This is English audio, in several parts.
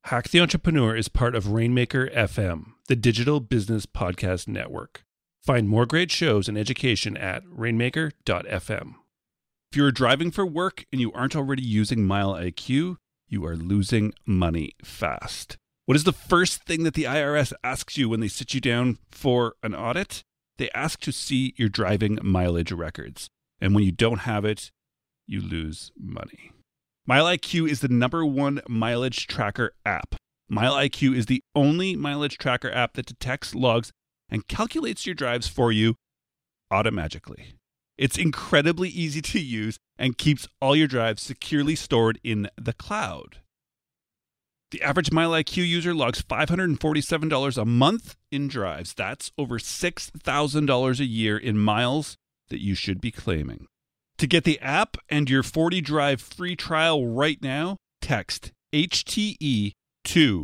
Hack the Entrepreneur is part of Rainmaker FM, the digital business podcast network. Find more great shows and education at rainmaker.fm. If you're driving for work and you aren't already using Mile IQ, you are losing money fast. What is the first thing that the IRS asks you when they sit you down for an audit? They ask to see your driving mileage records. And when you don't have it, you lose money. Mile IQ is the #1 mileage tracker app. Mile IQ is the only mileage tracker app that detects, logs, and calculates your drives for you automatically. It's incredibly easy to use and keeps all your drives securely stored in the cloud. The average Mile IQ user logs $547 a month in drives. That's over $6,000 a year in miles that you should be claiming. To get the app and your 40 drive free trial right now, text HTE to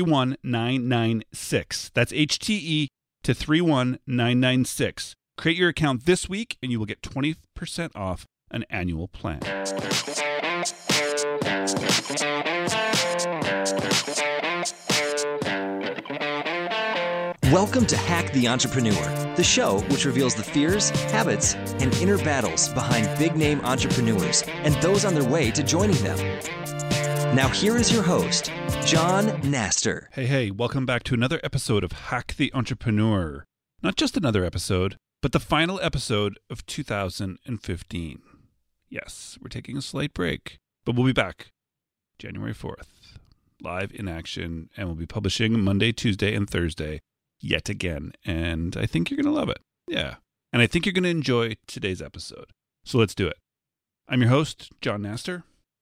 31996. That's HTE to 31996. Create your account this week and you will get 20% off an annual plan. Welcome to Hack the Entrepreneur, the show which reveals the fears, habits, and inner battles behind big-name entrepreneurs and those on their way to joining them. Now here is your host, John Naster. Hey, welcome back to another episode of Hack the Entrepreneur. Not just another episode, but the final episode of 2015. Yes, we're taking a slight break, but we'll be back January 4th, live in action, and we'll be publishing Monday, Tuesday, and Thursday yet again. And I think you're going to love it. Yeah. And I think you're going to enjoy today's episode. So let's do it. I'm your host, John Naster,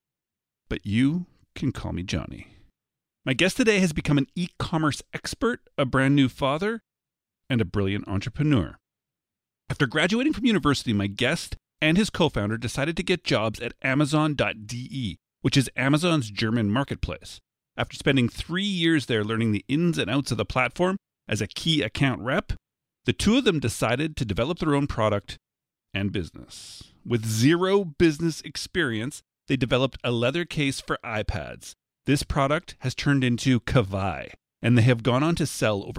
but you can call me Johnny. My guest today has become an e-commerce expert, a brand new father, and a brilliant entrepreneur. After graduating from university, my guest and his co-founder decided to get jobs at Amazon.de, which is Amazon's German marketplace. After spending 3 years there learning the ins and outs of the platform as a key account rep, the two of them decided to develop their own product and business. With zero business experience, they developed a leather case for iPads. This product has turned into Kavai, and they have gone on to sell over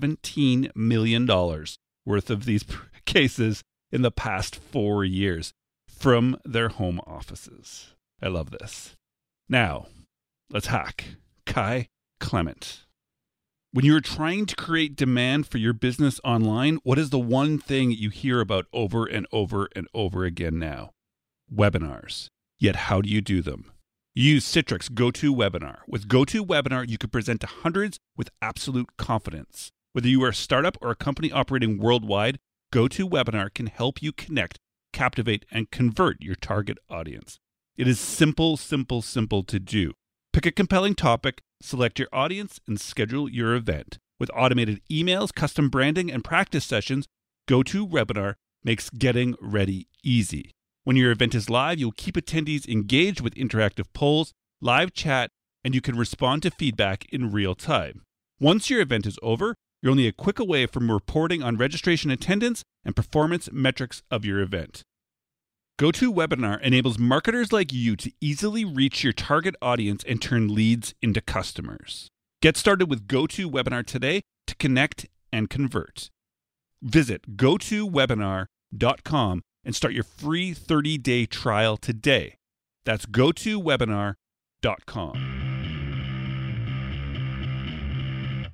$17 million worth of these cases in the past 4 years from their home offices. I love this. Now, let's hack Kai Clement. When you're trying to create demand for your business online, what is the one thing you hear about over and over and over again now? Webinars. Yet how do you do them? You use Citrix GoToWebinar. With GoToWebinar, you can present to hundreds with absolute confidence. Whether you are a startup or a company operating worldwide, GoToWebinar can help you connect, captivate, and convert your target audience. It is simple to do. Pick a compelling topic, select your audience, and schedule your event. With automated emails, custom branding, and practice sessions, GoToWebinar makes getting ready easy. When your event is live, you'll keep attendees engaged with interactive polls, live chat, and you can respond to feedback in real time. Once your event is over, you're only a click away from reporting on registration attendance and performance metrics of your event. GoToWebinar enables marketers like you to easily reach your target audience and turn leads into customers. Get started with GoToWebinar today to connect and convert. Visit gotowebinar.com and start your free 30-day trial today. That's gotowebinar.com.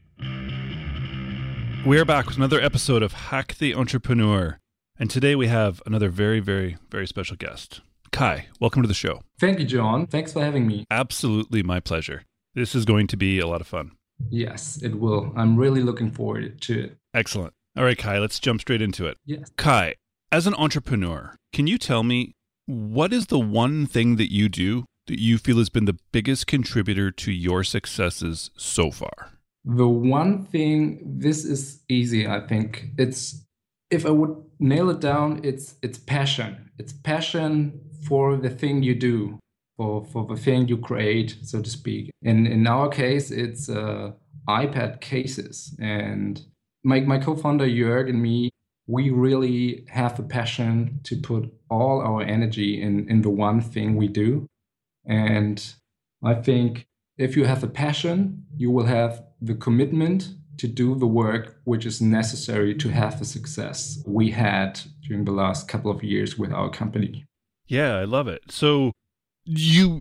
We're back with another episode of Hack the Entrepreneur. And today we have another very, very, very special guest. Kai, welcome to the show. Thank you, John. Thanks for having me. Absolutely my pleasure. This is going to be a lot of fun. Yes, it will. I'm really looking forward to it. Excellent. All right, Kai, let's jump straight into it. Yes. Kai, as an entrepreneur, can you tell me what is the one thing that you do that you feel has been the biggest contributor to your successes so far? The one thing, this is easy, I think. If I would nail it down, it's passion. It's passion for the thing you do, for the thing you create, so to speak. In our case, it's iPad cases. And my co-founder Jörg and me, we really have the passion to put all our energy in the one thing we do. And I think if you have a passion, you will have the commitment to do the work which is necessary to have the success we had during the last couple of years with our company. Yeah, I love it. So do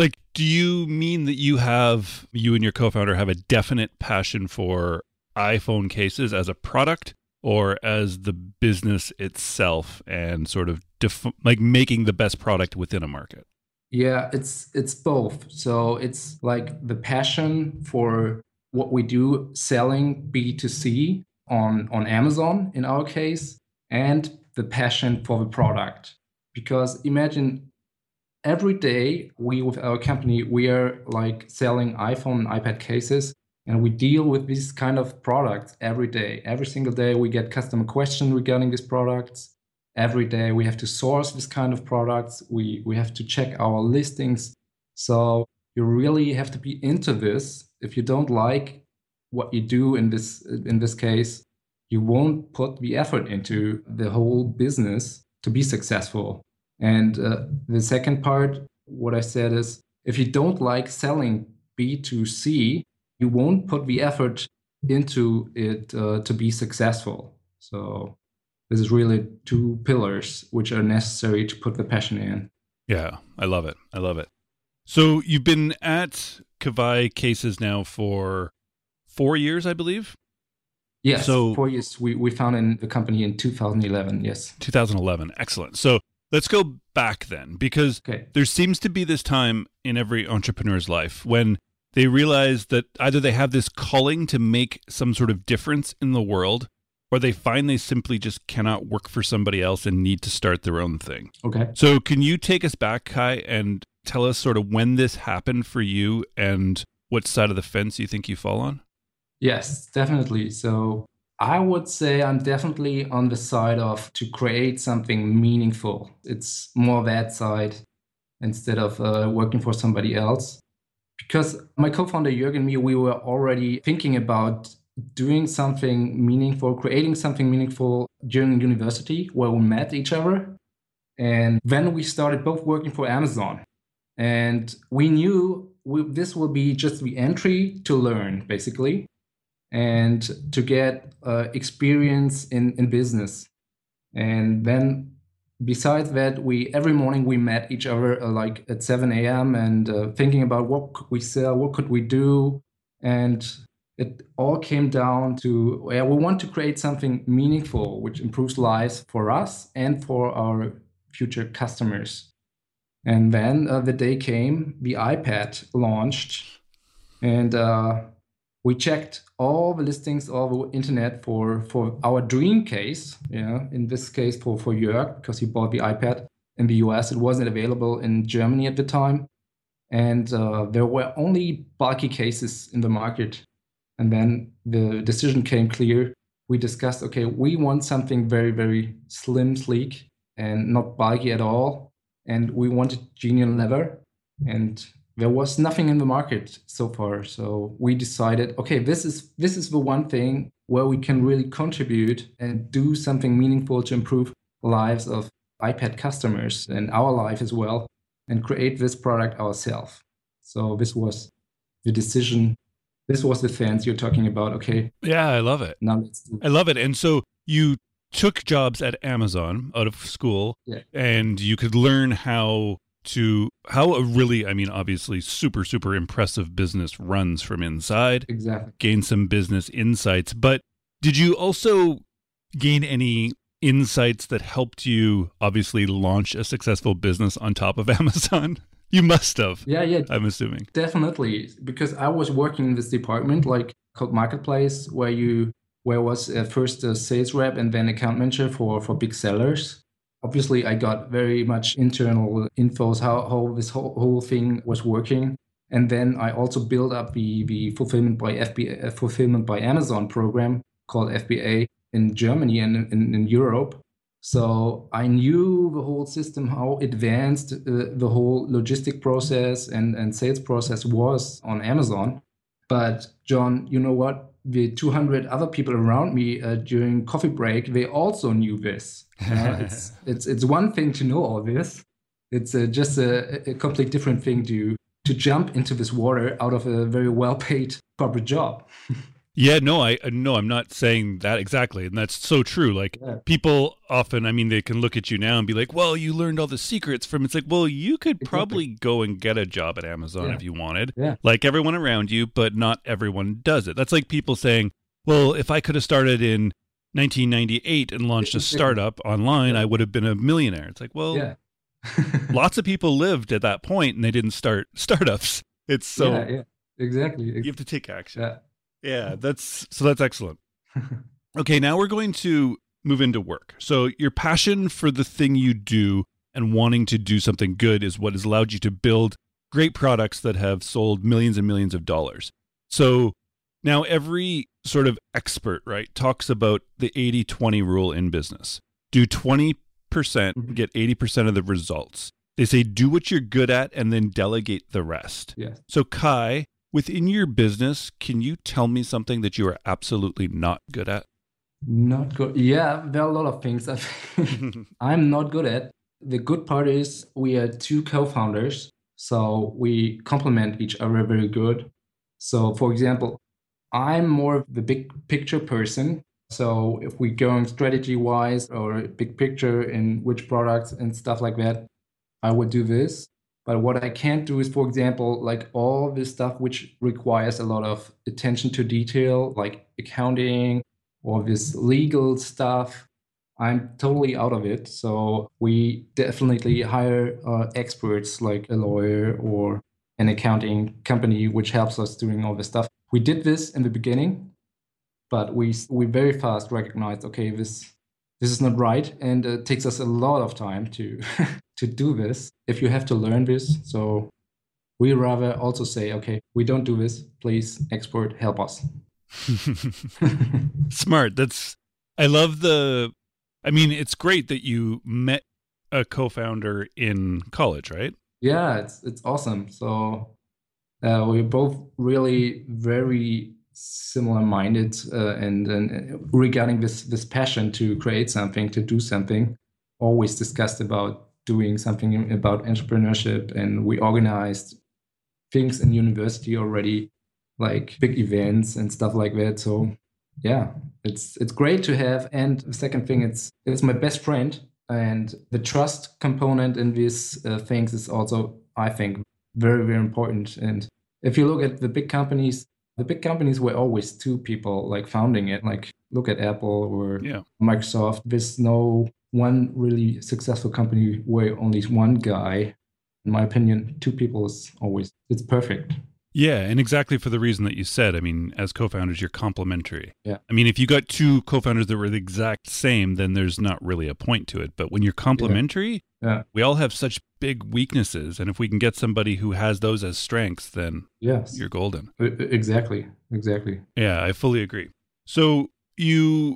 you mean that you and your co-founder have a definite passion for iPhone cases as a product or as the business itself and sort of making the best product within a market? Yeah, it's both. So it's like the passion for what we do, selling B2C on Amazon in our case, and the passion for the product. Because imagine every day with our company, we are like selling iPhone and iPad cases, and we deal with these kind of products every day. Every single day we get customer questions regarding these products. Every day we have to source this kind of products. We have to check our listings. So you really have to be into this. If you don't like what you do in this case, you won't put the effort into the whole business to be successful. And the second part, what I said is, if you don't like selling B2C, you won't put the effort into it to be successful. So this is really two pillars which are necessary to put the passion in. Yeah, I love it. I love it. So you've been at Kavai Cases now for 4 years, I believe? Yes, so 4 years. We founded the company in 2011, yes. 2011, excellent. So let's go back then, because there seems to be this time in every entrepreneur's life when they realize that either they have this calling to make some sort of difference in the world, or they find they simply just cannot work for somebody else and need to start their own thing. Okay. So can you take us back, Kai, and tell us sort of when this happened for you and what side of the fence you think you fall on? Yes, definitely. So I would say I'm definitely on the side of to create something meaningful. It's more that side instead of working for somebody else. Because my co-founder Jörg and me, we were already thinking about doing something meaningful, creating something meaningful during university where we met each other. And then we started both working for Amazon. And we knew this will be just the entry to learn, basically, and to get experience in business. And then besides that, every morning we met each other like at 7 a.m. and thinking about what could we sell, what could we do. And it all came down to, we want to create something meaningful, which improves lives for us and for our future customers. And then the day came, the iPad launched, and we checked all the listings, all the internet for our dream case. Yeah, in this case for Jörg, because he bought the iPad in the US. It wasn't available in Germany at the time, and there were only bulky cases in the market. And then the decision came clear. We discussed, okay, we want something very, very slim, sleek, and not bulky at all. And we wanted genuine leather. And there was nothing in the market so far. So we decided, okay, this is the one thing where we can really contribute and do something meaningful to improve the lives of iPad customers and our life as well, and create this product ourselves. So this was the decision. This was the fence you're talking about. Okay. Yeah, I love it. Now let's do it. I love it. And so you took jobs at Amazon out of school, and you could learn how a really, I mean, obviously super, super impressive business runs from inside. Exactly. Gain some business insights. But did you also gain any insights that helped you obviously launch a successful business on top of Amazon? You must have. Yeah. I'm assuming. Definitely. Because I was working in this department called Marketplace, where I was first a sales rep and then account manager for big sellers. Obviously, I got very much internal infos how this whole thing was working. And then I also built up the fulfillment by Amazon program called FBA in Germany and in Europe. So I knew the whole system, how advanced the whole logistic process and sales process was on Amazon. But John, you know what? The 200 other people around me during coffee break, they also knew this. It's one thing to know all this. It's just a complete different thing to to jump into this water out of a very well-paid corporate job. Yeah, no, I'm not saying that exactly. And that's so true. Like people often, I mean, they can look at you now and be like, well, you learned all the secrets from, it's like, well, you could probably go and get a job at Amazon if you wanted, like everyone around you, but not everyone does it. That's like people saying, well, if I could have started in 1998 and launched a startup online, I would have been a millionaire. It's like, well, lots of people lived at that point and they didn't start startups. It's so exactly. You have to take action. Yeah, that's excellent. Okay, now we're going to move into work. So your passion for the thing you do and wanting to do something good is what has allowed you to build great products that have sold millions and millions of dollars. So now every sort of expert, right, talks about the 80-20 rule in business. Do 20%, get 80% of the results. They say do what you're good at and then delegate the rest. Yes. So Kai, within your business, can you tell me something that you are absolutely not good at? Not good. Yeah, there are a lot of things I'm not good at. The good part is we are two co-founders, so we complement each other very good. So, for example, I'm more of the big picture person. So if we go strategy-wise or big picture in which products and stuff like that, I would do this. But what I can't do is, for example, like all this stuff which requires a lot of attention to detail, like accounting or this legal stuff. I'm totally out of it. So we definitely hire experts like a lawyer or an accounting company which helps us doing all this stuff. We did this in the beginning, but we very fast recognized, okay, this is not right, and it takes us a lot of time to to do this if you have to learn this. So we rather also say, okay, we don't do this. Please, expert, help us. Smart. I mean, it's great that you met a co-founder in college, right? Yeah, it's awesome. So we're both really very similar-minded, and regarding this passion to create something, to do something, always discussed about doing something about entrepreneurship, and we organized things in university already, like big events and stuff like that. So yeah, it's great to have. And the second thing, it's my best friend, and the trust component in these things is also, I think, very, very important. And if you look at the big companies were always two people like founding it. Like look at Apple or Microsoft. There's no one really successful company where only one guy. In my opinion, two people is always, it's perfect. Yeah, and exactly for the reason that you said. I mean, as co-founders, you're complementary. Yeah. I mean, if you got two co-founders that were the exact same, then there's not really a point to it. But when you're complementary, we all have such big weaknesses. And if we can get somebody who has those as strengths, then you're golden. Exactly. Yeah, I fully agree. So you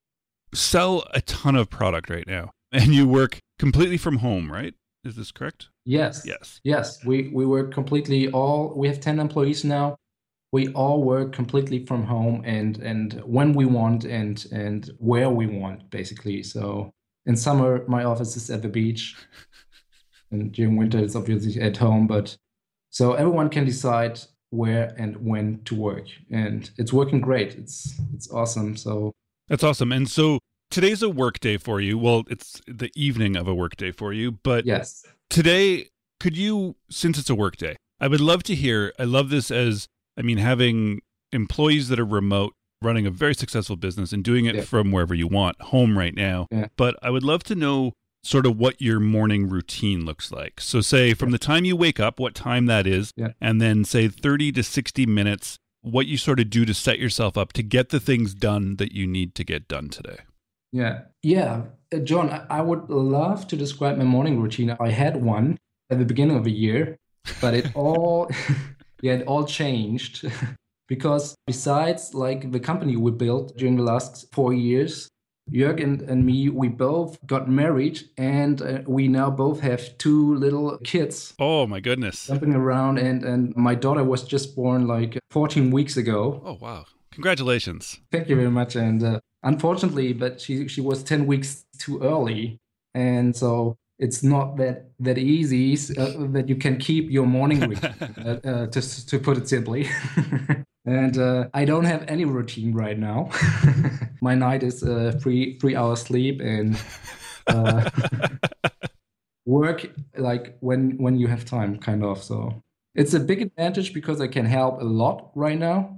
sell a ton of product right now, and you work completely from home, right? Is this correct? Yes. We work completely we have 10 employees now. We all work completely from home and when we want and where we want, basically. So in summer, my office is at the beach, and during winter, it's obviously at home. But so everyone can decide where and when to work, and it's working great. It's awesome. So that's awesome. And so today's a work day for you. Well, it's the evening of a work day for you, but yes. Today, could you, since it's a work day, I would love to hear, I love this as, I mean, having employees that are remote, running a very successful business and doing it from wherever you want, home right now. Yeah. But I would love to know sort of what your morning routine looks like. So say from the time you wake up, what time that is, and then say 30 to 60 minutes, what you sort of do to set yourself up to get the things done that you need to get done today. Yeah. John, I would love to describe my morning routine. I had one at the beginning of the year, but it all changed because besides like the company we built during the last 4 years, Jörg and me, we both got married, and we now both have 2 little kids. Oh my goodness. Jumping around, and my daughter was just born like 14 weeks ago. Oh wow. Congratulations. Thank you very much. And unfortunately, but she was 10 weeks too early. And so it's not that easy that you can keep your morning routine, to put it simply. And I don't have any routine right now. My night is 3 hours sleep and work like when you have time, kind of. So it's a big advantage because I can help a lot right now.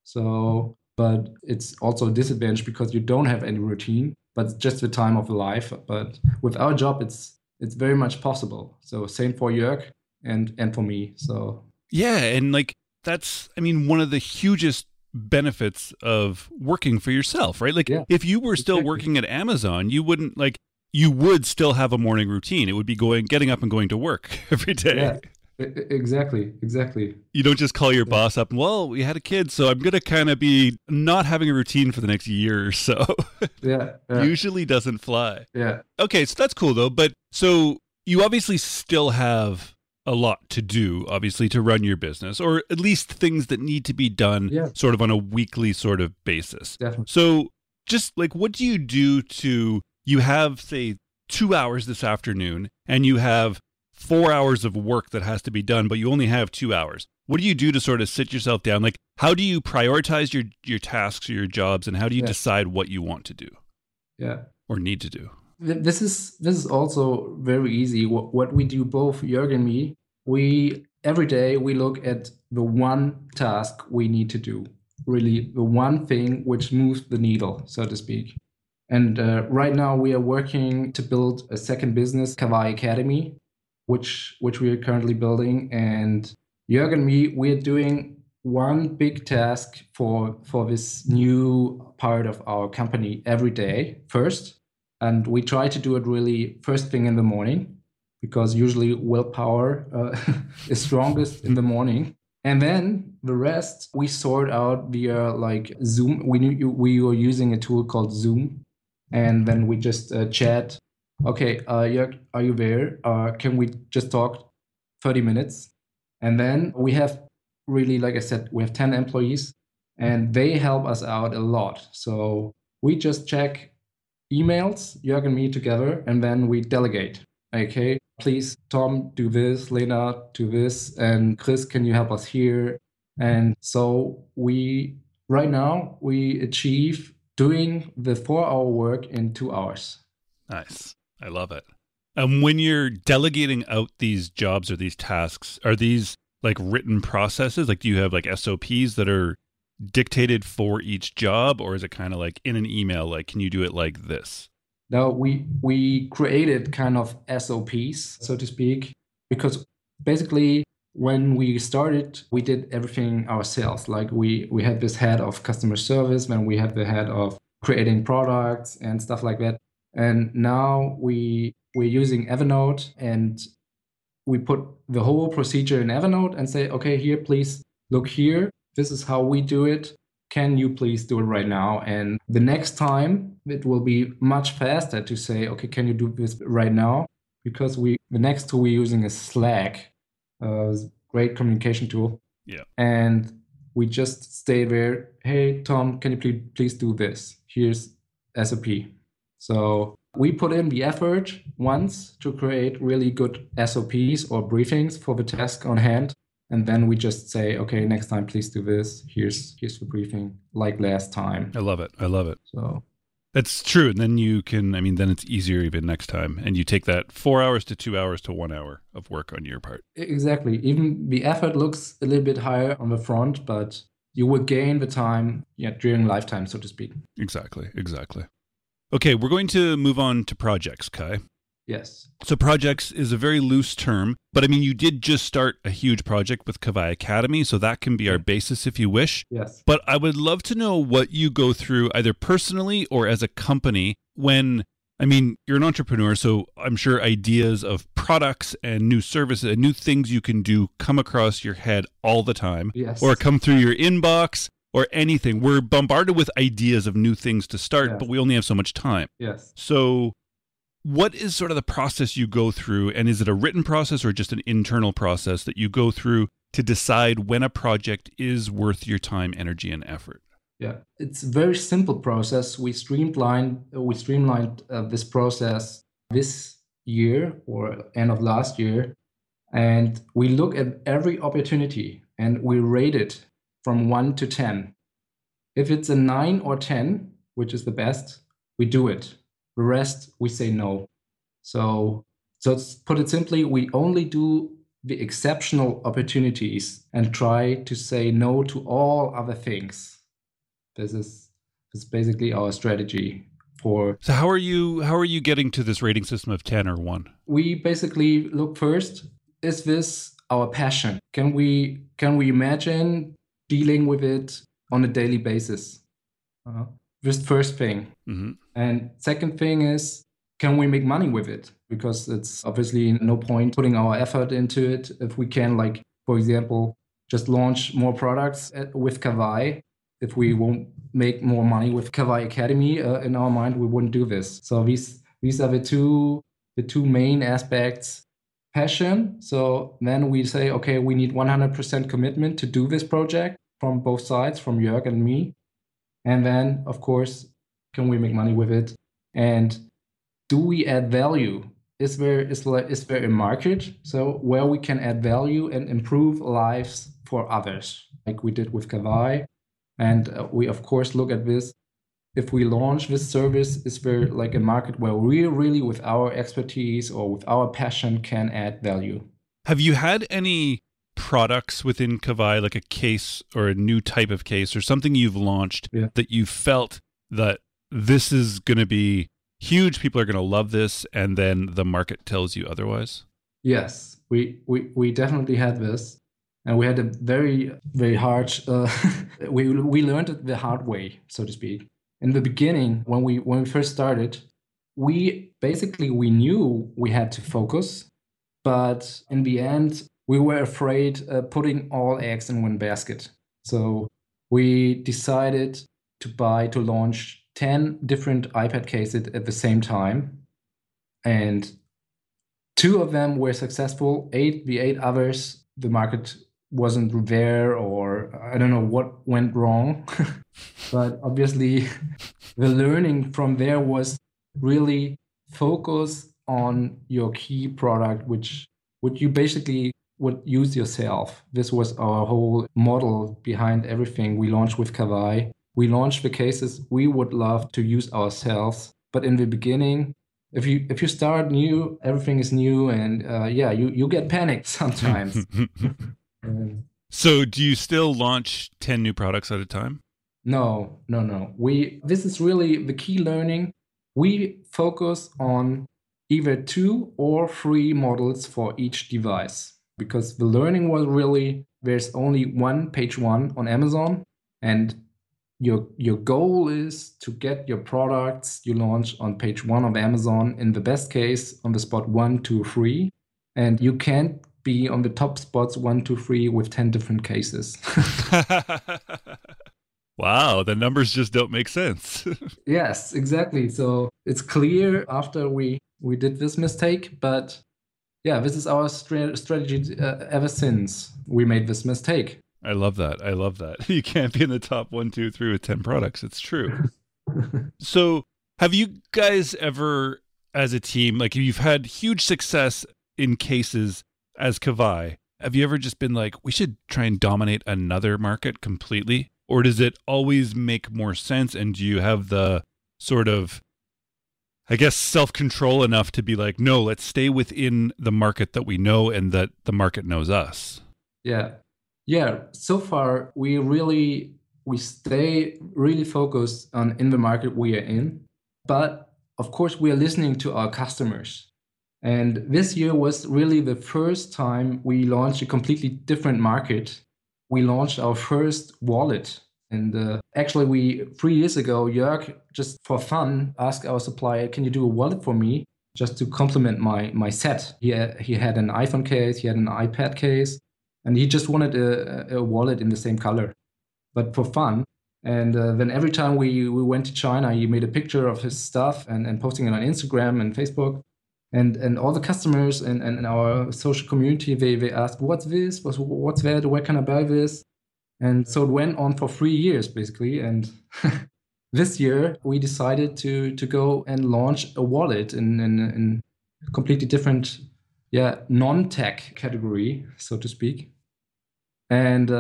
So, but it's also a disadvantage because you don't have any routine, but it's just the time of life. But with our job, it's very much possible. So same for Jörg and for me. So yeah, and like that's, I mean, one of the hugest benefits of working for yourself, right? Like if you were still working at Amazon, you wouldn't like, you would still have a morning routine. It would be getting up and going to work every day. Yeah. Exactly. You don't just call your boss up, well, we had a kid, so I'm going to kind of be not having a routine for the next year or so. Yeah. Usually doesn't fly. Yeah. Okay, so that's cool though. But so you obviously still have a lot to do, obviously, to run your business, or at least things that need to be done sort of on a weekly sort of basis. Definitely. So just like, what do you do you have, say, 2 hours this afternoon and you have 4 hours of work that has to be done, but you only have 2 hours. What do you do to sort of sit yourself down? Like, how do you prioritize your tasks or your jobs, and how do you decide what you want to do? Yeah. Or need to do? This is also very easy. What we do, both Jörg and me, we every day we look at the one task we need to do, really the one thing which moves the needle, so to speak. And right now we are working to build a second business, Kawaii Academy, which we are currently building. And Jörg and me, we're doing one big task for this new part of our company every day first. And we try to do it really first thing in the morning, because usually willpower is strongest in the morning. And then the rest we sort out via like Zoom. We were using a tool called Zoom. And then we just chat. Okay, Jörg, are you there? Can we just talk 30 minutes? And then we have really, like I said, we have 10 employees and they help us out a lot. So we just check emails, Jörg and me together, and then we delegate. Okay, please, Tom, do this, Lena, do this, and Chris, can you help us here? And so right now, we achieve doing the 4-hour work in 2 hours. Nice. I love it. And when you're delegating out these jobs or these tasks, are these like written processes? Like, do you have like SOPs that are dictated for each job, or is it kind of like in an email, like, can you do it like this? No, we created kind of SOPs, so to speak, because basically when we started, we did everything ourselves. Like we had this head of customer service, then we had the head of creating products and stuff like that. And now we're using Evernote, and we put the whole procedure in Evernote and say, okay, here, please look here. This is how we do it. Can you please do it right now? And the next time it will be much faster to say, okay, can you do this right now? Because the next tool we're using is Slack, great communication tool. Yeah. And we just stay there. Hey, Tom, can you please do this? Here's SOP. So we put in the effort once to create really good SOPs or briefings for the task on hand. And then we just say, okay, next time, please do this. Here's the briefing, like last time. I love it. I love it. So that's true. And then you can, I mean, then it's easier even next time. And you take that 4 hours to 2 hours to 1 hour of work on your part. Exactly. Even the effort looks a little bit higher on the front, but you will gain the time during lifetime, so to speak. Exactly. Okay, we're going to move on to projects, Kai. Yes. So projects is a very loose term, but I mean, you did just start a huge project with Kawaii Academy, so that can be our basis if you wish. Yes. But I would love to know what you go through either personally or as a company when, I mean, you're an entrepreneur, so I'm sure ideas of products and new services and new things you can do come across your head all the time. Yes. Or come through your inbox or anything. We're bombarded with ideas of new things to start, but we only have so much time. Yes. So what is sort of the process you go through, and is it a written process or just an internal process that you go through to decide when a project is worth your time, energy, and effort? Yeah, it's a very simple process. We streamlined this process this year or end of last year, and we look at every opportunity and we rate it from 1 to 10. If it's a 9 or 10, which is the best, we do it. The rest, we say no. So to put it simply, we only do the exceptional opportunities and try to say no to all other things. This is basically our strategy for. So how are you getting to this rating system of 10 or 1? We basically look first, is this our passion? Can we imagine dealing with it on a daily basis? This first thing. Mm-hmm. And second thing is, can we make money with it? Because it's obviously no point putting our effort into it if we can, like, for example, just launch more products with Kawai. If we won't make more money with Kawai Academy, in our mind, we wouldn't do this. So these are the two main aspects. Passion. So then we say, okay, we need 100% commitment to do this project from both sides, from Jörg and me. And then, of course, can we make money with it? And do we add value? Is there a market so where we can add value and improve lives for others, like we did with Kawai? And we, of course, look at this. If we launch this service, is there like a market where we really, with our expertise or with our passion, can add value? Have you had any products within Kawai, like a case or a new type of case or something you've launched that you felt that this is going to be huge, people are going to love this, and then the market tells you otherwise? Yes, we definitely had this. And we had a very, very hard, we learned it the hard way, so to speak. In the beginning, when we first started, we knew we had to focus, but in the end, we were afraid putting all eggs in one basket. So we decided to launch 10 different iPad cases at the same time. And 2 of them were successful. The 8 others, the market wasn't there, or I don't know what went wrong. But obviously, the learning from there was really focus on your key product, which you basically would use yourself. This was our whole model behind everything we launched with Kawai. We launched the cases we would love to use ourselves. But in the beginning, if you start new, everything is new, and you get panicked sometimes. So do you still launch 10 new products at a time? No. This is really the key learning. We focus on either 2 or 3 models for each device, because the learning was really there's only one page 1 on Amazon, and your goal is to get your products you launch on page 1 of Amazon, in the best case on the spot 1, 2, 3, and you can't be on the top spots 1, 2, 3 with 10 different cases. Wow, the numbers just don't make sense. Yes, exactly. So it's clear after we did this mistake, but yeah, this is our strategy ever since we made this mistake. I love that. You can't be in the top 1, 2, 3 with 10 products. It's true. So have you guys ever, as a team, like you've had huge success in cases as Kawai, have you ever just been like, we should try and dominate another market completely? Or does it always make more sense? And do you have the sort of, I guess, self-control enough to be like, no, let's stay within the market that we know and that the market knows us? Yeah. So far, we stay really focused on in the market we are in. But of course, we are listening to our customers. And this year was really the first time we launched a completely different market. We launched our first wallet. And actually, 3 years ago, Jörg, just for fun, asked our supplier, can you do a wallet for me just to complement my set? He had an iPhone case, he had an iPad case, and he just wanted a wallet in the same color, but for fun. And then every time we went to China, he made a picture of his stuff and posting it on Instagram and Facebook. And all the customers and our social community, they asked, what's this? What's that? Where can I buy this? And so it went on for 3 years, basically. And this year, we decided to go and launch a wallet in completely different, non-tech category, so to speak. And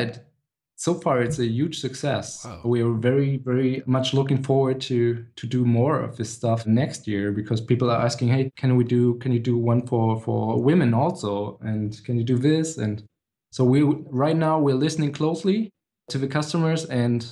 so far it's a huge success. Wow. We are very, very much looking forward to do more of this stuff next year, because people are asking, hey, can you do one for women also? And can you do this? And so right now we're listening closely to the customers and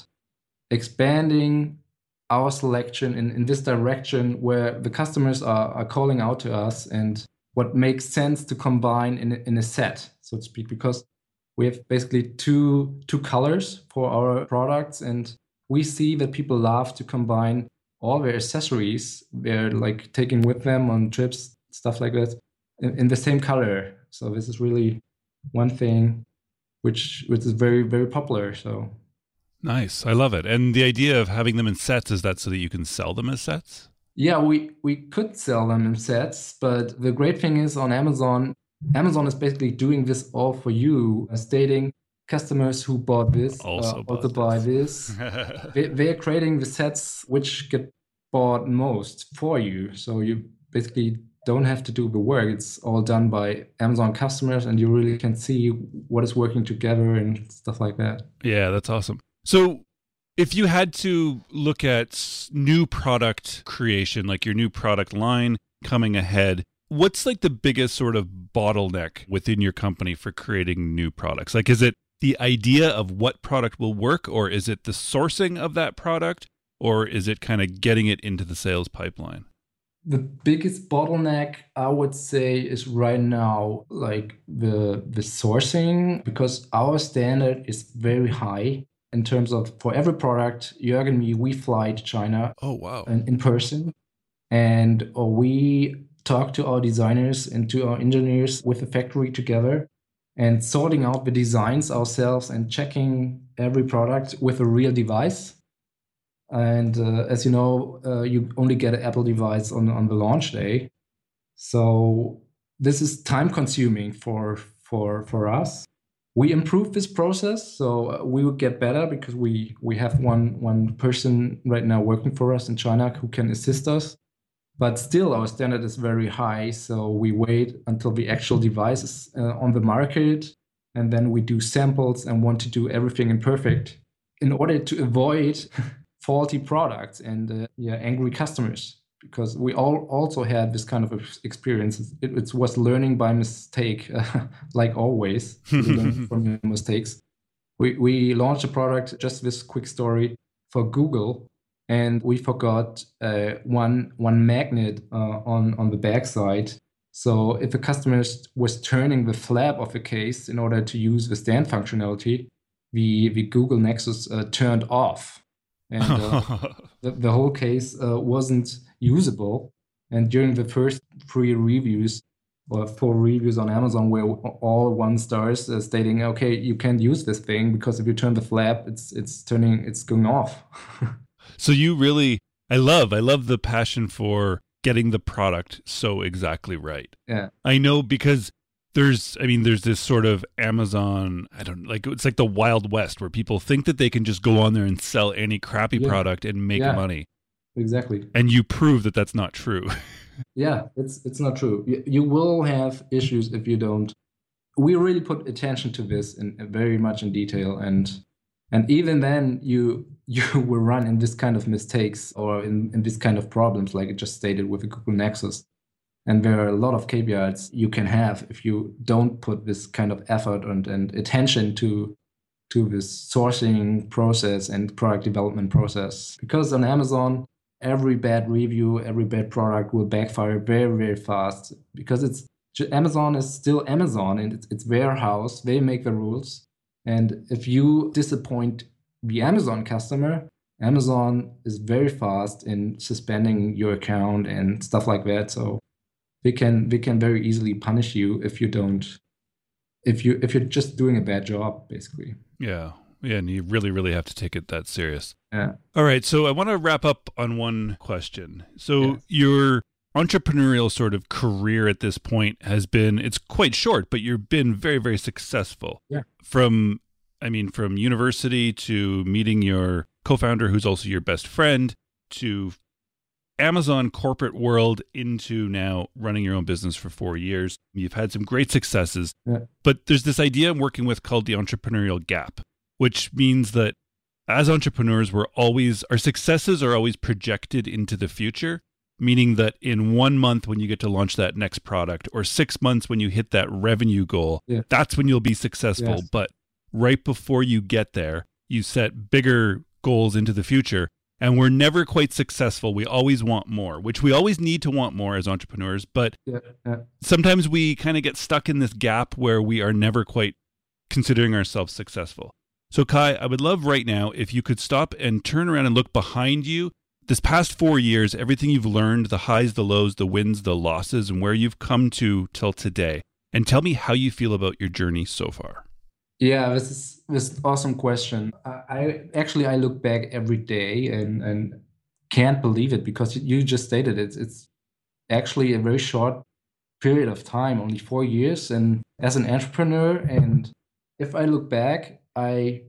expanding our selection in this direction, where the customers are calling out to us and what makes sense to combine in a set, so to speak, because we have basically two colors for our products, and we see that people love to combine all their accessories they're like taking with them on trips, stuff like that, in the same color. So this is really one thing which is very, very popular. So Nice. I love it. And the idea of having them in sets, is that so that you can sell them as sets? yeah, we could sell them in sets, but the great thing is on Amazon is basically doing this all for you, stating customers who bought this Also also bought buy this. this. They're creating the sets which get bought most for you. So you basically don't have to do the work. It's all done by Amazon customers, and you really can see what is working together and stuff like that. Yeah, that's awesome. So if you had to look at new product creation, like your new product line coming ahead, what's like the biggest sort of bottleneck within your company for creating new products? Like, is it the idea of what product will work, or is it the sourcing of that product, or is it kind of getting it into the sales pipeline? The biggest bottleneck, I would say, is right now like the sourcing, because our standard is very high in terms of, for every product, Jörg and me, we fly to China. Oh, wow. In person, and we talk to our designers and to our engineers with the factory together, and sorting out the designs ourselves and checking every product with a real device. And as you know, you only get an Apple device on the launch day. So this is time consuming for us. We improve this process, so we will get better, because we have one person right now working for us in China who can assist us. But still, our standard is very high, so we wait until the actual device is on the market, and then we do samples and want to do everything in perfect in order to avoid faulty products and angry customers. Because we all also had this kind of experience. It was learning by mistake, like always, learning from your mistakes. We launched a product, just this quick story, for Google, and we forgot one magnet on the backside. So if a customer was turning the flap of the case in order to use the stand functionality, the Google Nexus turned off. And the whole case wasn't usable. And during the first 3 reviews or 4 reviews on Amazon, were all 1 stars, stating, okay, you can't use this thing because if you turn the flap, it's going off. So you really, I love the passion for getting the product so exactly right. Yeah. I know, because there's this sort of Amazon, it's like the Wild West, where people think that they can just go on there and sell any crappy product and make money. Exactly. And you prove that that's not true. Yeah, it's not true. You will have issues if you don't. We really put attention to this in very much in detail, and even then you will run in this kind of mistakes or in this kind of problems, like I just stated with the Google Nexus. And there are a lot of caveats you can have if you don't put this kind of effort and attention to this sourcing process and product development process. Because on Amazon, every bad review, every bad product will backfire very, very fast, because Amazon is still Amazon, and it's their house. They make the rules. And if you disappoint the Amazon customer, Amazon is very fast in suspending your account and stuff like that. So they can very easily punish you if you're just doing a bad job, basically. Yeah. Yeah, and you really, really have to take it that serious. Yeah. All right, so I want to wrap up on one question. So your entrepreneurial sort of career at this point it's quite short, but you've been very, very successful. Yeah. From university to meeting your co-founder, who's also your best friend, to Amazon corporate world into now running your own business for 4 years. You've had some great successes, but there's this idea I'm working with called the entrepreneurial gap, which means that as entrepreneurs, our successes are always projected into the future, meaning that in 1 month when you get to launch that next product, or 6 months when you hit that revenue goal, that's when you'll be successful. Yes. But right before you get there, you set bigger goals into the future, and we're never quite successful. We always want more, which we always need to want more as entrepreneurs. But sometimes we kind of get stuck in this gap where we are never quite considering ourselves successful. So Kai, I would love right now if you could stop and turn around and look behind you. This past 4 years, everything you've learned, the highs, the lows, the wins, the losses, and where you've come to till today. And tell me how you feel about your journey so far. Yeah, this is an awesome question. I look back every day and can't believe it, because you just stated it. It's actually a very short period of time, only 4 years. And as an entrepreneur, and if I look back, I'm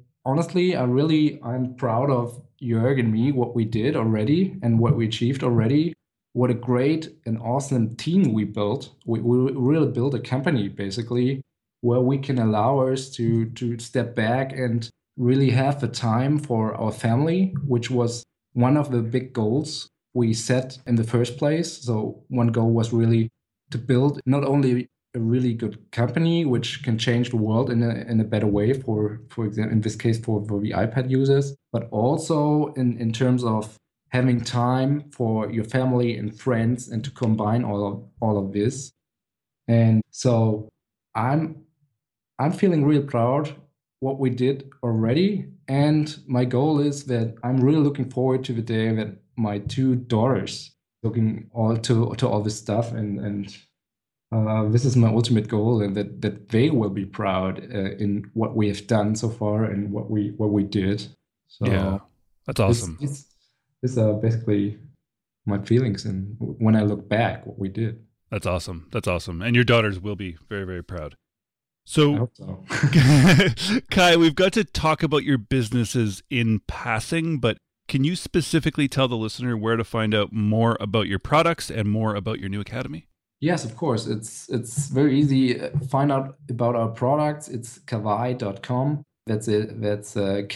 proud of Jörg and me, what we did already and what we achieved already. What a great and awesome team we built. We really built a company, basically, where we can allow us to step back and really have the time for our family, which was one of the big goals we set in the first place. So one goal was really to build not only a really good company, which can change the world in a better way, for example, in this case, for the iPad users, but also in terms of having time for your family and friends, and to combine all of this. And so I'm feeling real proud what we did already. And my goal is that I'm really looking forward to the day that my 2 daughters looking all to all this stuff, and this is my ultimate goal, and that they will be proud in what we have done so far and what we did. So yeah, that's awesome. These are basically my feelings, and when I look back, what we did. That's awesome. That's awesome. And your daughters will be very, very proud. So, I hope so. Kai, we've got to talk about your businesses in passing, but can you specifically tell the listener where to find out more about your products and more about your new academy? Yes, of course. It's very easy. Find out about our products. It's kavai.com. That's it. That's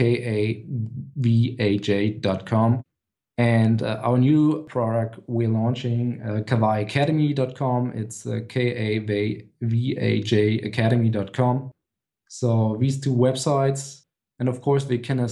KAVAJ.com. And our new product we're launching, kavaiacademy.com. It's KAVAJ.academy.com. So these 2 websites, and of course they can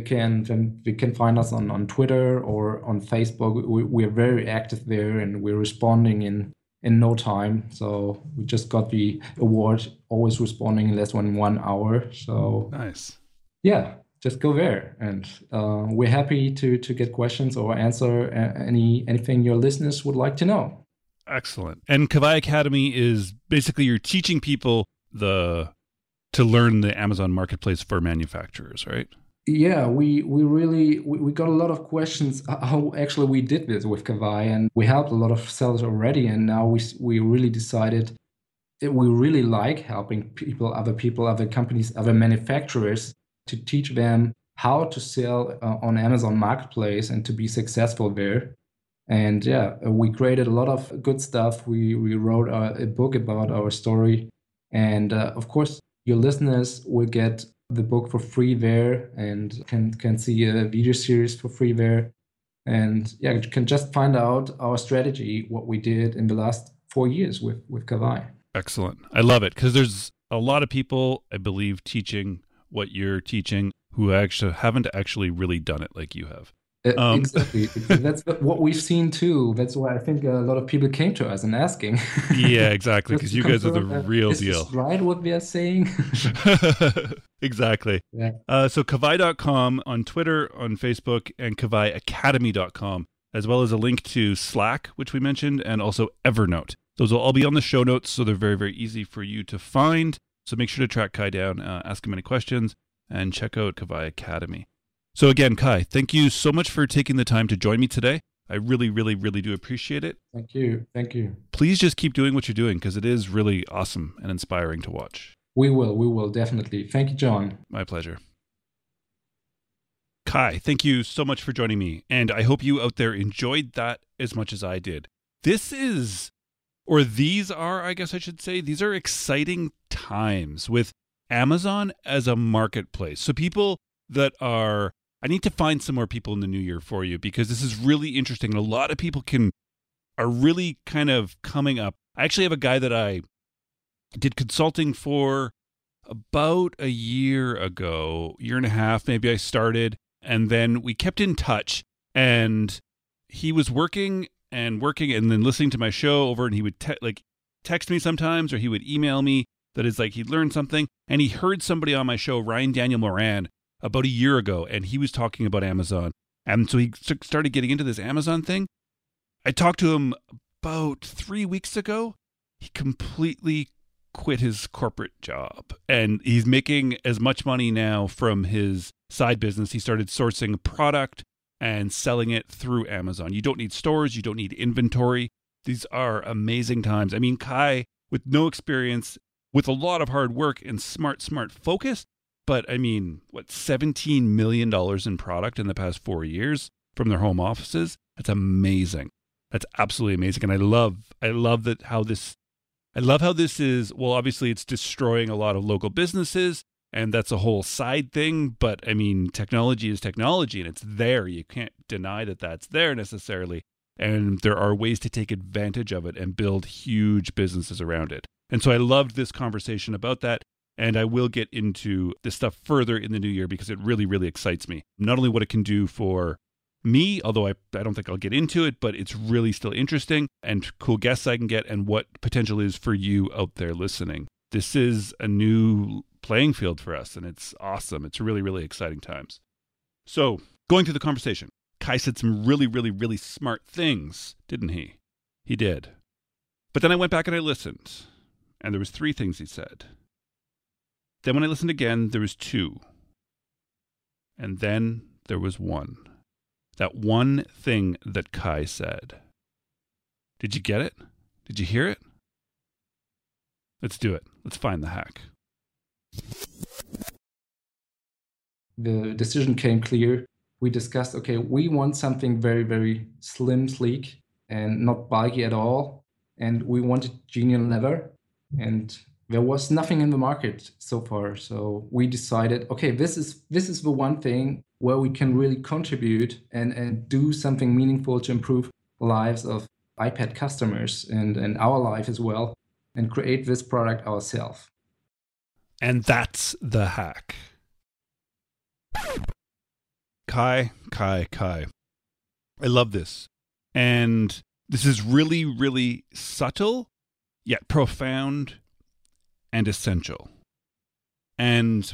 find us on Twitter or on Facebook. We're very active there, and we're responding in no time. So we just got the award, always responding in less than 1 hour. So nice. Yeah. Just go there, and we're happy to get questions or answer anything your listeners would like to know. Excellent. And Kavai Academy is basically you're teaching people to learn the Amazon marketplace for manufacturers, right? Yeah, we got a lot of questions how actually we did this with Kavai, and we helped a lot of sellers already, and now we really decided that we really like helping other companies, other manufacturers, to teach them how to sell on Amazon Marketplace and to be successful there. And yeah, we created a lot of good stuff. We wrote a book about our story. And of course, your listeners will get the book for free there, and can see a video series for free there. And yeah, you can just find out our strategy, what we did in the last 4 years with Kavai. Excellent. I love it, because there's a lot of people, I believe, teaching what you're teaching who actually haven't really really done it like you have. Exactly. That's what we've seen too. That's why I think a lot of people came to us and asking. Yeah, exactly, because you guys are the real deal. Is right what we are saying? Exactly. Yeah. So kavai.com on Twitter, on Facebook, and kavaiacademy.com, as well as a link to Slack, which we mentioned, and also Evernote. Those will all be on the show notes, so they're very, very easy for you to find. So make sure to track Kai down, ask him any questions, and check out Kavai Academy. So again, Kai, thank you so much for taking the time to join me today. I really, really, really do appreciate it. Thank you. Thank you. Please just keep doing what you're doing, because it is really awesome and inspiring to watch. We will, definitely. Thank you, John. My pleasure. Kai, thank you so much for joining me. And I hope you out there enjoyed that as much as I did. These are, I guess I should say, these are exciting times with Amazon as a marketplace. So I need to find some more people in the new year for you, because this is really interesting. A lot of people are really kind of coming up. I actually have a guy that I did consulting for about a year ago, year and a half, maybe I started, and then we kept in touch, and he was working and then listening to my show over, and he would text me sometimes, or he would email me that is like he'd learned something, and he heard somebody on my show, Ryan Daniel Moran, about a year ago, and he was talking about Amazon, and so he started getting into this Amazon thing. I talked to him about 3 weeks ago. He completely quit his corporate job, and he's making as much money now from his side business. He started sourcing product and selling it through Amazon. You don't need stores, you don't need inventory. These are amazing times. I mean, Kai, with no experience, with a lot of hard work and smart focus, but I mean, $17 million in product in the past 4 years from their home offices? That's amazing. That's absolutely amazing. And I love how this is, well, obviously it's destroying a lot of local businesses, and that's a whole side thing. But I mean, technology is technology, and it's there. You can't deny that that's there necessarily. And there are ways to take advantage of it and build huge businesses around it. And so I loved this conversation about that. And I will get into this stuff further in the new year, because it really, really excites me. Not only what it can do for me, although I don't think I'll get into it, but it's really still interesting, and cool guests I can get, and what potential is for you out there listening. This is a new playing field for us, and it's awesome. It's really, really exciting times. So, going through the conversation, Kai said some really, really, really smart things, didn't he? He did. But then I went back and I listened, and there was 3 things he said. Then when I listened again, there was 2. And then there was 1. That one thing that Kai said. Did you get it? Did you hear it? Let's do it. Let's find the hack. The decision came clear. We discussed, okay, we want something very, very slim, sleek, and not bulky at all. And we wanted genuine leather. And there was nothing in the market so far. So we decided, okay, this is the one thing where we can really contribute and do something meaningful to improve the lives of iPad customers and our life as well, and create this product ourselves. And that's the hack. Kai. I love this. And this is really, really subtle, yet profound and essential. And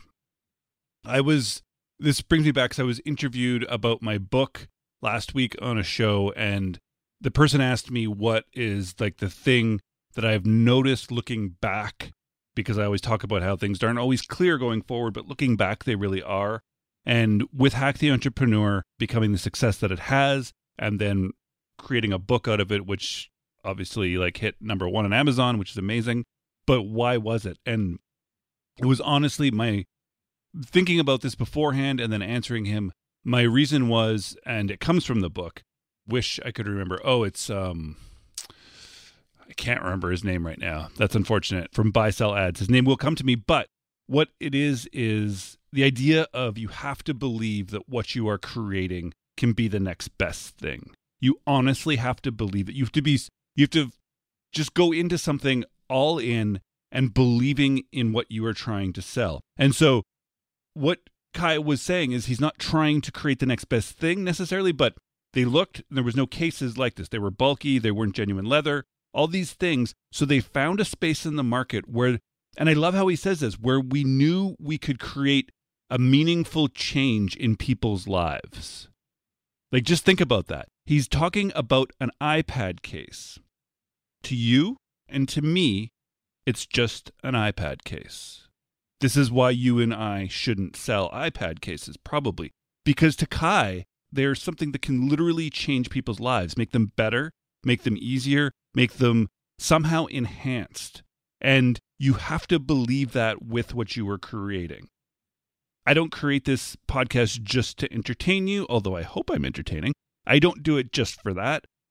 this brings me back, because I was interviewed about my book last week on a show, and the person asked me what is like the thing that I've noticed looking back, because I always talk about how things aren't always clear going forward, but looking back, they really are. And with Hack the Entrepreneur becoming the success that it has, and then creating a book out of it, which obviously like hit number 1 on Amazon, which is amazing. But why was it? And it was honestly my thinking about this beforehand and then answering him. My reason was, and it comes from the book, wish I could remember. Oh, it's, I can't remember his name right now. That's unfortunate. From Buy Sell Ads. His name will come to me. But what it is the idea of you have to believe that what you are creating can be the next best thing. You honestly have to believe it. You have to just go into something all in and believing in what you are trying to sell. And so what Kai was saying is he's not trying to create the next best thing necessarily, but they looked, and there was no cases like this. They were bulky, they weren't genuine leather, all these things. So they found a space in the market where, and I love how he says this, where we knew we could create a meaningful change in people's lives. Like, just think about that. He's talking about an iPad case. To you and to me, it's just an iPad case. This is why you and I shouldn't sell iPad cases, probably. Because to Kai, there's something that can literally change people's lives, make them better, make them easier, make them somehow enhanced. And you have to believe that with what you are creating. I don't create this podcast just to entertain you, although I hope I'm entertaining. I don't do it just for that.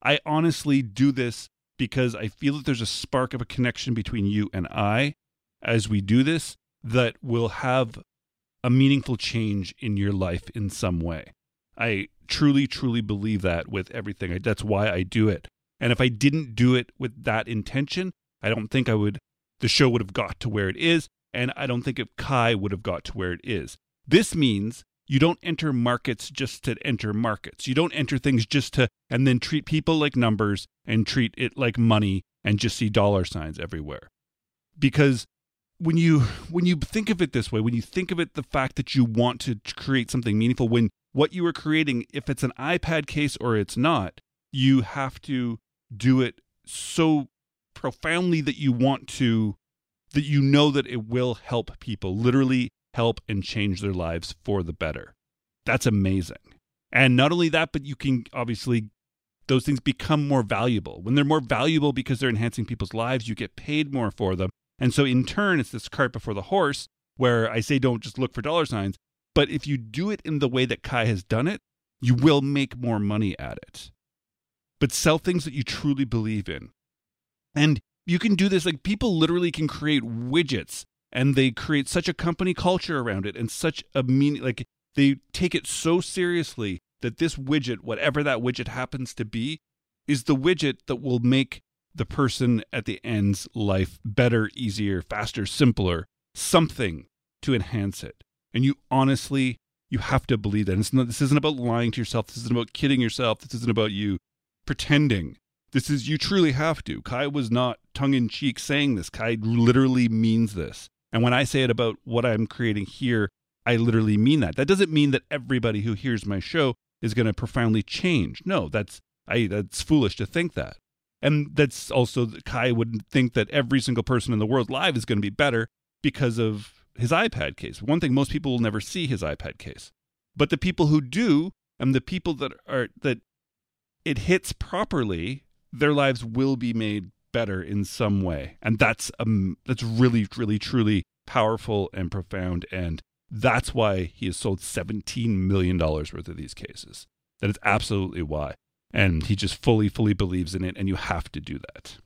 I honestly do this because I feel that there's a spark of a connection between you and I as we do this that will have a meaningful change in your life in some way. I truly, truly believe that with everything. That's why I do it. And if I didn't do it with that intention, I don't think the show would have got to where it is. And I don't think Kai would have got to where it is. This means you don't enter markets just to enter markets. You don't enter things just to, and then treat people like numbers and treat it like money and just see dollar signs everywhere. Because when you think of it this way, when you think of it, the fact that you want to create something meaningful, when what you are creating, if it's an iPad case or it's not, you have to do it so profoundly that you want to, that you know that it will help people, literally help and change their lives for the better. That's amazing. And not only that, but you can obviously, those things become more valuable. When they're more valuable because they're enhancing people's lives, you get paid more for them. And so in turn, it's this cart before the horse where I say don't just look for dollar signs, but if you do it in the way that Kai has done it, you will make more money at it. But sell things that you truly believe in. And you can do this, like people literally can create widgets and they create such a company culture around it and such a meaning, like they take it so seriously that this widget, whatever that widget happens to be, is the widget that will make the person at the end's life better, easier, faster, simpler, something to enhance it. And you honestly, you have to believe that. This isn't about lying to yourself. This isn't about kidding yourself. This isn't about you pretending. This is, you truly have to. Kai was not tongue-in-cheek saying this. Kai literally means this. And when I say it about what I'm creating here, I literally mean that. That doesn't mean that everybody who hears my show is going to profoundly change. No, that's foolish to think that. And that's also, Kai would think that every single person in the world live is going to be better because of his iPad case. One thing, most people will never see his iPad case. But the people who do, and the people that it hits properly, their lives will be made better in some way. And that's really, really, truly powerful and profound. And that's why he has sold $17 million worth of these cases. That is absolutely why. And he just fully, fully believes in it, and you have to do that.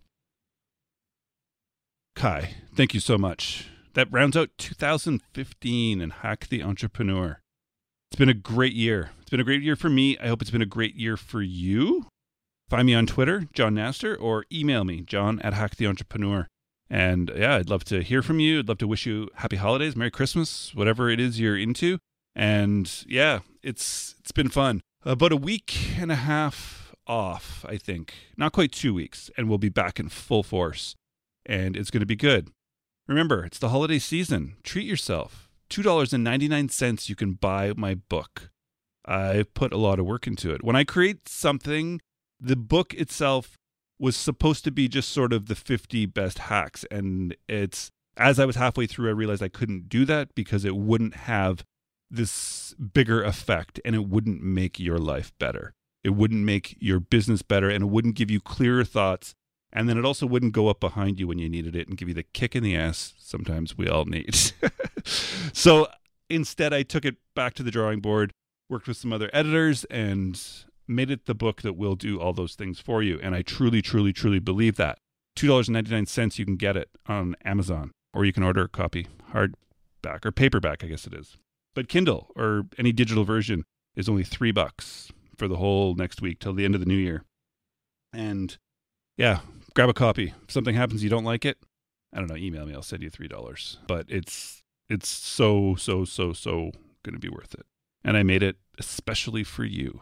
Kai, thank you so much. That rounds out 2015 and Hack the Entrepreneur. It's been a great year. It's been a great year for me. I hope it's been a great year for you. Find me on Twitter, John Naster, or email me, john@hacktheentrepreneur. And yeah, I'd love to hear from you. I'd love to wish you happy holidays, Merry Christmas, whatever it is you're into. And yeah, it's been fun. About a week and a half off, I think. Not quite 2 weeks. And we'll be back in full force. And it's going to be good. Remember, it's the holiday season. Treat yourself. $2.99 you can buy my book. I've put a lot of work into it. When I create something, the book itself was supposed to be just sort of the 50 best hacks. And it's, as I was halfway through, I realized I couldn't do that because it wouldn't have this bigger effect and it wouldn't make your life better. It wouldn't make your business better and it wouldn't give you clearer thoughts. And then it also wouldn't go up behind you when you needed it and give you the kick in the ass sometimes we all need. So instead, I took it back to the drawing board, worked with some other editors, and made it the book that will do all those things for you. And I truly, truly, truly believe that. $2.99, you can get it on Amazon, or you can order a copy, hardback or paperback, I guess it is. But Kindle or any digital version is only $3 for the whole next week till the end of the new year. And yeah, grab a copy. If something happens, you don't like it, I don't know, email me. I'll send you $3. But it's so going to be worth it. And I made it especially for you.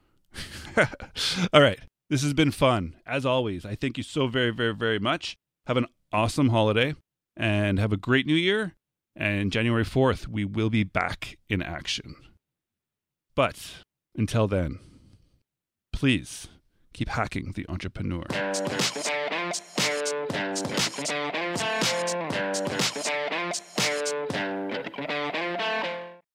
All right. This has been fun. As always, I thank you so very, very, very much. Have an awesome holiday and have a great new year. And January 4th, we will be back in action. But until then, please keep hacking the entrepreneur.